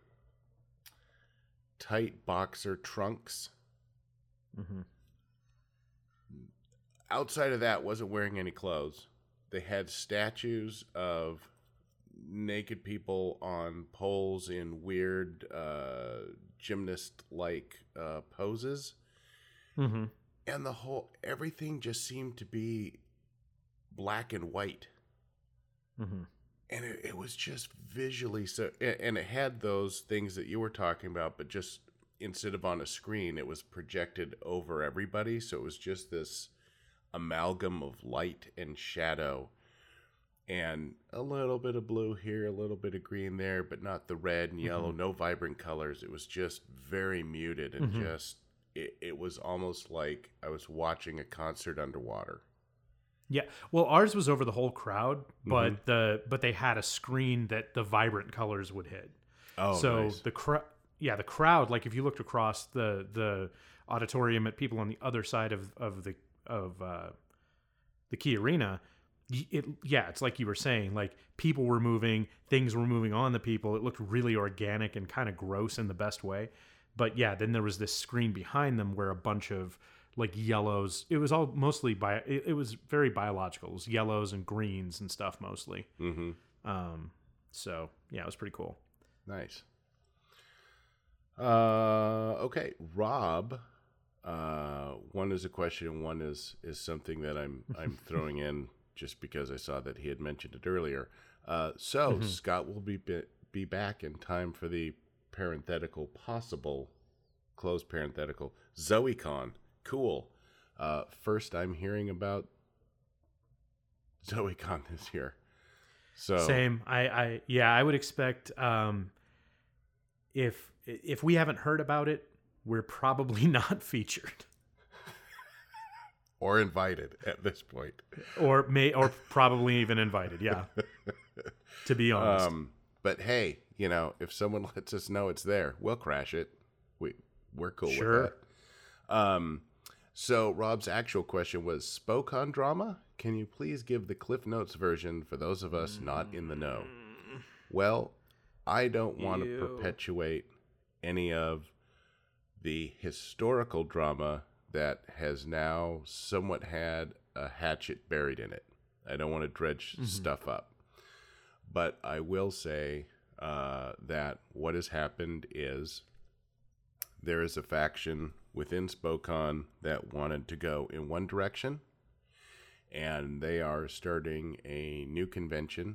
tight boxer trunks. Mm-hmm. Outside of that, wasn't wearing any clothes. They had statues of naked people on poles in weird uh, gymnast-like uh, poses, Mm-hmm. and the whole everything just seemed to be black and white, Mm-hmm. and it, it was just visually so. And, and it had those things that you were talking about, but just instead of on a screen, it was projected over everybody. So it was just this amalgam of light and shadow, and a little bit of blue here, a little bit of green there, but not the red and yellow, Mm-hmm. no vibrant colors. It was just very muted, and Mhm. just it, it was almost like I was watching a concert underwater. Yeah. Well, ours was over the whole crowd, but Mhm. the but they had a screen that the vibrant colors would hit. Oh, so nice. the crowd, yeah, the crowd. Like if you looked across the the auditorium at people on the other side of of the of uh, the Key Arena, y- it yeah, it's like you were saying. Like people were moving, things were moving on the people. It looked really organic and kind of gross in the best way. But yeah, then there was this screen behind them where a bunch of like yellows. It was all mostly bio. It, it was very biological. It was yellows and greens and stuff mostly. Mm-hmm. Um, So yeah, it was pretty cool. Nice. Uh, okay, Rob. Uh, one is a question, one is is something that I'm I'm throwing in just because I saw that he had mentioned it earlier. Uh, so mm-hmm. Scott will be be back in time for the parenthetical possible close parenthetical ZoeCon. Cool. Uh, first, I'm hearing about ZoeCon this year. So same. I, I yeah, I would expect um, if if we haven't heard about it, we're probably not featured or invited at this point, or may or probably even invited. Yeah, to be honest. Um, but hey, you know, if someone lets us know it's there, we'll crash it. We we're cool sure. with that. Um, so Rob's actual question was SpoCon drama. Can you please give the Cliff Notes version for those of us not in the know? Well, I don't want to perpetuate any of the historical drama that has now somewhat had a hatchet buried in it. I don't want to dredge mm-hmm. stuff up. But I will say uh, that what has happened is there is a faction within SpoCon that wanted to go in one direction, and they are starting a new convention,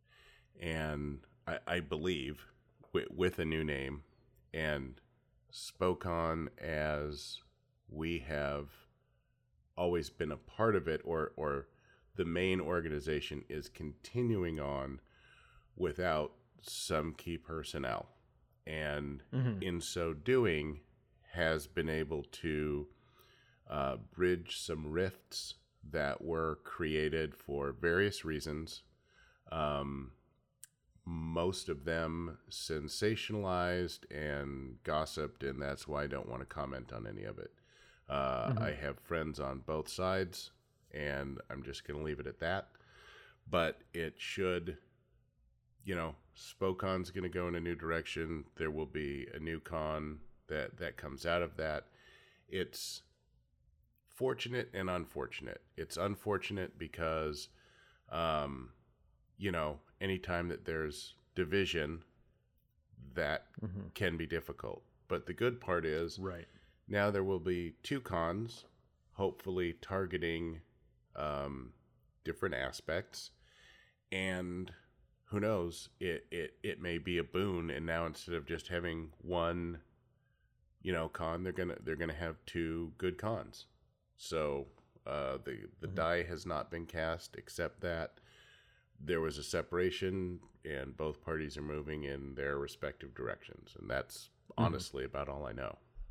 and I, I believe w- with a new name, and SpoCon, as we have always been a part of it, or or the main organization, is continuing on without some key personnel, and mm-hmm. in so doing has been able to uh, bridge some rifts that were created for various reasons, um, most of them sensationalized and gossiped, and that's why I don't want to comment on any of it. Uh, mm-hmm. I have friends on both sides, and I'm just going to leave it at that. But it should, you know, SpoCon's going to go in a new direction. There will be a new con that, that comes out of that. It's fortunate and unfortunate. It's unfortunate because, um, you know, anytime that there's division, that mm-hmm. can be difficult. But the good part is, right, now there will be two cons, hopefully targeting um, different aspects, and who knows, it, it, it may be a boon. And now instead of just having one, you know, con, they're gonna they're gonna have two good cons. So uh, the the mm-hmm. die has not been cast, except that there was a separation, and both parties are moving in their respective directions, and that's mm-hmm. honestly about all I know.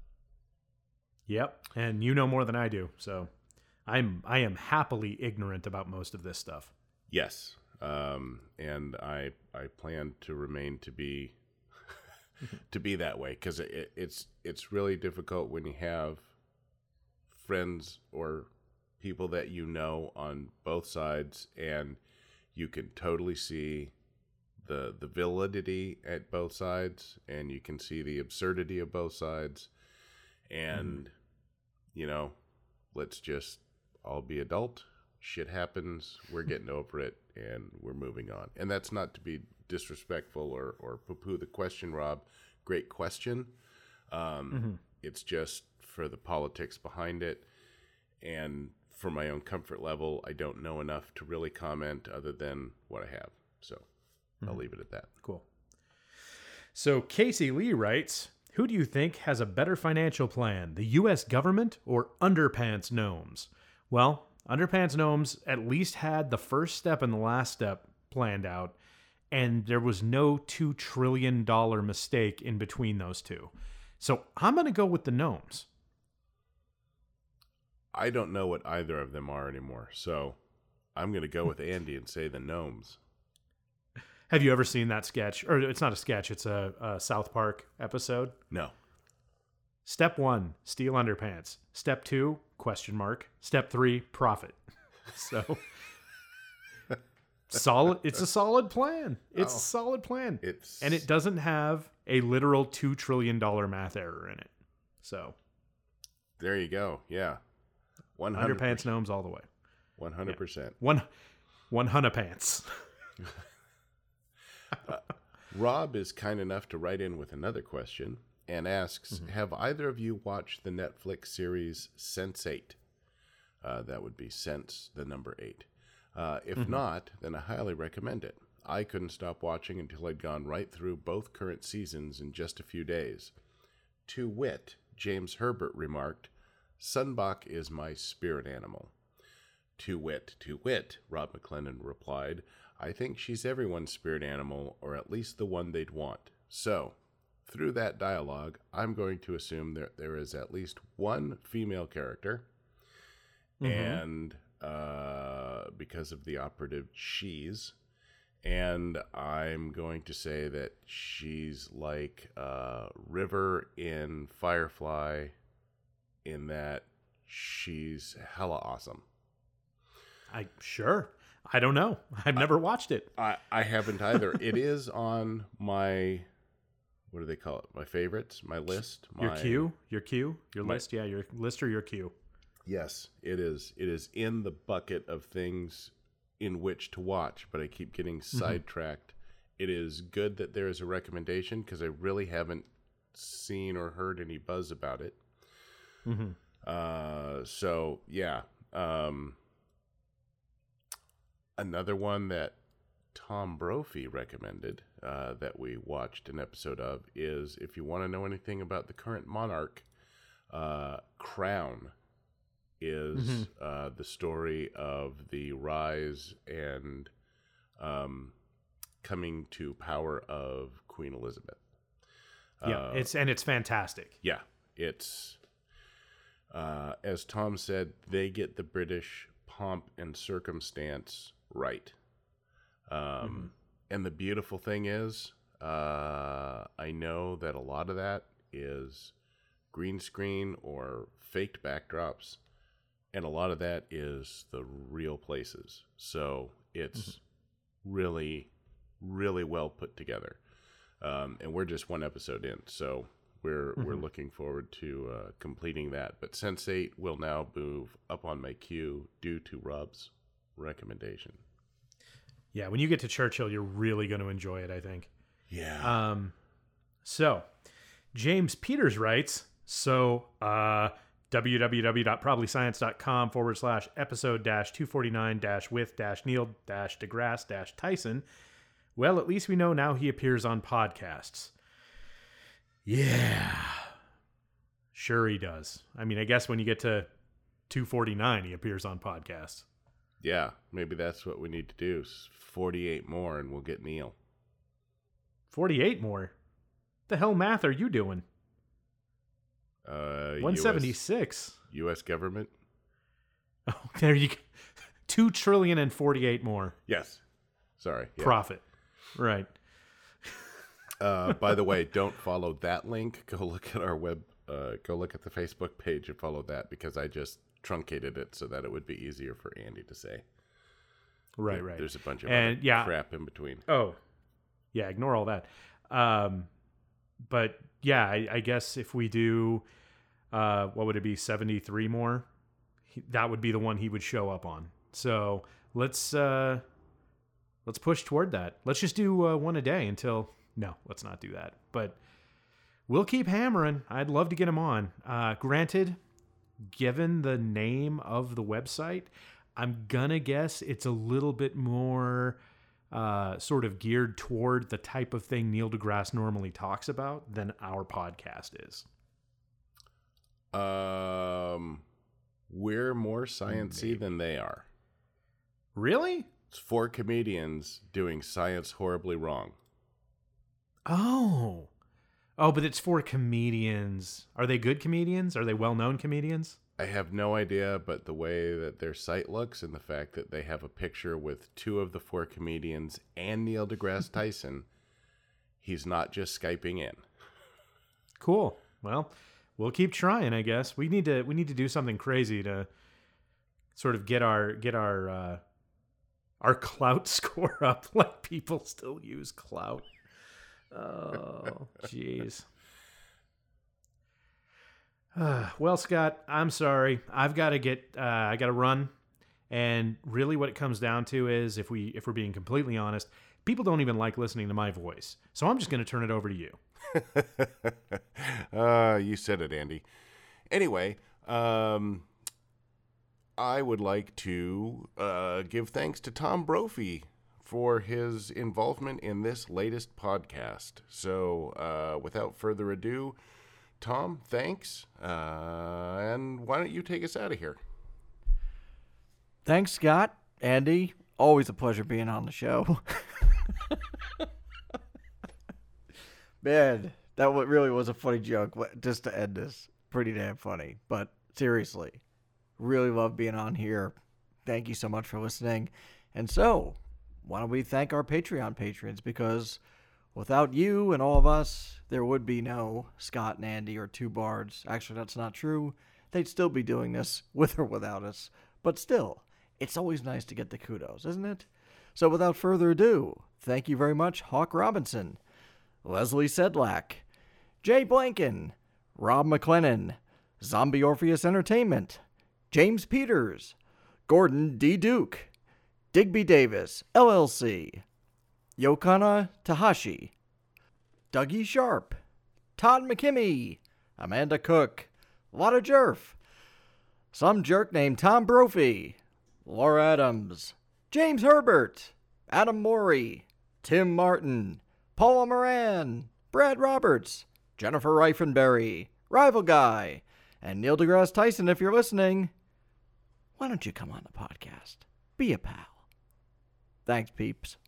Yep, and you know more than I do, so I'm I am happily ignorant about most of this stuff. Yes, um, and I I plan to remain to be to be that way, because it, it's it's really difficult when you have friends or people that you know on both sides, and you can totally see the the validity at both sides, and you can see the absurdity of both sides, and mm-hmm. you know, let's just all be adult. Shit happens. We're getting over it, and we're moving on. And that's not to be disrespectful or, or poo-poo the question, Rob. Great question. Um, mm-hmm. It's just for the politics behind it. And for my own comfort level, I don't know enough to really comment other than what I have. So mm-hmm. I'll leave it at that. Cool. So Casey Lee writes, who do you think has a better financial plan, the U S government or Underpants Gnomes? Well, Underpants Gnomes at least had the first step and the last step planned out, and there was no two trillion dollars mistake in between those two. So I'm going to go with the Gnomes. I don't know what either of them are anymore, so I'm going to go with Andy and say the Gnomes. Have you ever seen that sketch? Or it's not a sketch, it's a, a South Park episode. No. Step one, steal underpants. Step two, question mark. Step three, profit. So solid. It's a solid plan. It's oh, a solid plan. It's and it doesn't have a literal two trillion dollars math error in it. So there you go. Yeah. one hundred percent. Underpants Gnomes all the way. one hundred percent. Yeah. One, one hundred pants. uh, Rob is kind enough to write in with another question and asks, mm-hmm. have either of you watched the Netflix series sense eight? Uh, that would be Sense, the number eight. Uh, if mm-hmm. not, then I highly recommend it. I couldn't stop watching until I'd gone right through both current seasons in just a few days. To wit, James Herbert remarked, Sunbach is my spirit animal. To wit, to wit, Rob McClellan replied, I think she's everyone's spirit animal, or at least the one they'd want. So, through that dialogue, I'm going to assume that there is at least one female character, mm-hmm. and uh, because of the operative she's, and I'm going to say that she's like uh, River in Firefly, in that she's hella awesome. I sure. I don't know. I've never I, watched it. I, I haven't either. It is on my, what do they call it? My favorites, my list. My, your queue? Your queue? Your my, list? Yeah, your list or your queue. Yes, it is. It is in the bucket of things in which to watch, but I keep getting mm-hmm. sidetracked. It is good that there is a recommendation because I really haven't seen or heard any buzz about it. Mm-hmm. Uh, so, yeah. Um, another one that Tom Brophy recommended uh, that we watched an episode of is, if you want to know anything about the current monarch, uh, Crown is mm-hmm. uh, the story of the rise and um, coming to power of Queen Elizabeth. Yeah, uh, it's and it's fantastic. Yeah, it's uh, as Tom said, they get the British pomp and circumstance right. Um, mm-hmm. And the beautiful thing is, uh, I know that a lot of that is green screen or faked backdrops. And a lot of that is the real places. So it's mm-hmm. really, really well put together. Um, and we're just one episode in. So we're mm-hmm. we're looking forward to uh, completing that. But Sense eight will now move up on my queue due to Rob's recommendation. Yeah, when you get to Churchill, you're really going to enjoy it, I think. Yeah. Um. So, James Peters writes, so... uh. www.probablyscience.com forward slash episode dash 249 dash with dash Neil dash deGrasse dash Tyson. Well, at least we know now he appears on podcasts. Yeah. Sure he does. I mean, I guess when you get to two forty-nine, he appears on podcasts. Yeah, maybe that's what we need to do. forty-eight more and we'll get Neil. forty-eight more? The hell math are you doing? Uh, one seventy-six. U S government. Oh, there you go. Two trillion and forty-eight more. Yes. Sorry. Yeah. Profit. Right. uh, by the way, don't follow that link. Go look at our web. Uh, go look at the Facebook page and follow that because I just truncated it so that it would be easier for Andy to say. Right, there, right. There's a bunch of and, yeah, crap in between. Oh, yeah. Ignore all that. Um, but yeah, I, I guess if we do, uh, what would it be, seventy-three more? He, that would be the one he would show up on. So let's uh, let's push toward that. Let's just do uh, one a day until. No, let's not do that. But we'll keep hammering. I'd love to get him on. Uh, granted, given the name of the website, I'm gonna guess it's a little bit more. Uh, sort of geared toward the type of thing Neil deGrasse normally talks about than our podcast is. Um, we're more science-y Maybe. than they are. Really? It's four comedians doing science horribly wrong. Oh. Oh, but it's four comedians. Are they good comedians? Are they well-known comedians? I have no idea, but the way that their site looks and the fact that they have a picture with two of the four comedians and Neil deGrasse Tyson, he's not just Skyping in. Cool. Well, we'll keep trying, I guess. We need to we need to do something crazy to sort of get our get our uh, our clout score up. Like people still use clout. Oh, jeez. Uh, well, Scott, I'm sorry. I've got to get. Uh, I got to run, and really, what it comes down to is, if we, if we're being completely honest, people don't even like listening to my voice. So I'm just going to turn it over to you. uh, you said it, Andy. Anyway, um, I would like to uh, give thanks to Tom Brophy for his involvement in this latest podcast. So uh, without further ado, Tom, thanks. Uh, and why don't you take us out of here? Thanks, Scott. Andy, always a pleasure being on the show. Man, that really was a funny joke just to end this. Pretty damn funny. But seriously, really love being on here. Thank you so much for listening. And so, why don't we thank our Patreon patrons? Because without you and all of us, there would be no Scott and Andy or Two Bards. Actually, that's not true. They'd still be doing this with or without us. But still, it's always nice to get the kudos, isn't it? So without further ado, thank you very much, Hawk Robinson, Leslie Sedlak, Jay Blanken, Rob McLennan, Zombie Orpheus Entertainment, James Peters, Gordon D. Duke, Digby Davis, L L C, Yokana Tahashi, Dougie Sharp, Todd McKimmey, Amanda Cook, Lotta Jerf, some jerk named Tom Brophy, Laura Adams, James Herbert, Adam Morey, Tim Martin, Paula Moran, Brad Roberts, Jennifer Reifenberry, Rival Guy, and Neil deGrasse Tyson. If you're listening, why don't you come on the podcast? Be a pal. Thanks, peeps.